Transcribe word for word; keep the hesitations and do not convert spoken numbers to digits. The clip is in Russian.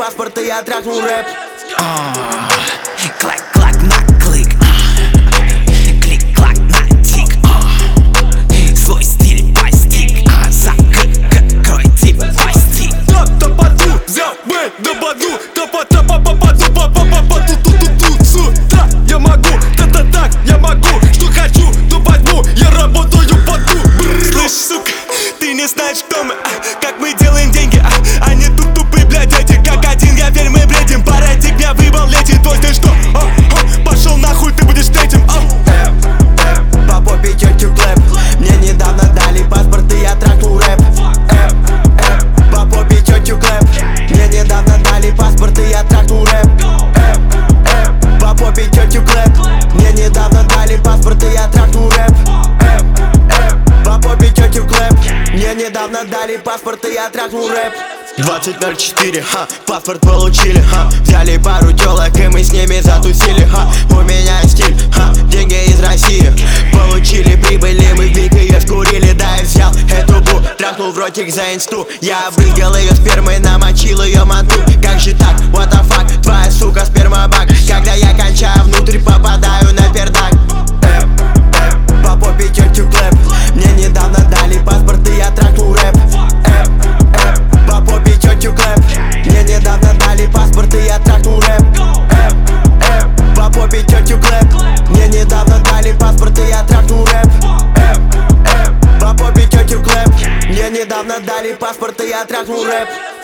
паспорт, и я трахнул рэп. Клак-клак на клик, клик-клак на тик. Свой стиль постиг, закрой тип постиг. Тапа-тападу, взял бы до баду. Тапа-тапа-пападу, па-па-па-па, ту-ту-ту-ту. Сюда я могу, та-та-так я могу. Что хочу, то возьму, я работаю по ту. Слышь, сука, ты не знаешь, кто мы, как мы делаем деньги. Они тут тупые, блядь, эти как один. Я верь, мы бредим, парадигм выбрал летит. То ты что, а, а, пошел нахуй, ты будешь третьим, а. По попе тетю клэп. Мне недавно дали паспорт, и я трахнул рэп. По попе тетю клэп. Мне недавно дали паспорт, и я трахнул рэп. По попе тетю клэп. Мне недавно дали паспорт, и я трахнул рэп. По попе тетю клэп. Мне недавно дали паспорт, и я трахнул рэп. Двадцать ноль четыре, ха, паспорт получили, ха. Взяли пару телок, и мы с ними затусили, ха. У меня стиль, ха, деньги из России. Получили прибыли, мы в ее скурили. Да, я взял эту бу, трахнул в ротик за инсту. Я обрызгал ее спермой, намочил ее манту. Как же так, what the fuck, твоя сука спермобак. Когда я кончаю внутрь, попадаю на пердак. По попе тетю клэп. Мне недавно дали паспорт, и я трахнул рэп. По попе тетю клэп. Мне недавно дали паспорт, и я трахнул рэп. По попе тетю клэп. Мне недавно дали паспорт, и я трахнул рэп. По попе тетю клэп. Мне недавно дали паспорт, и я трахнул рэп.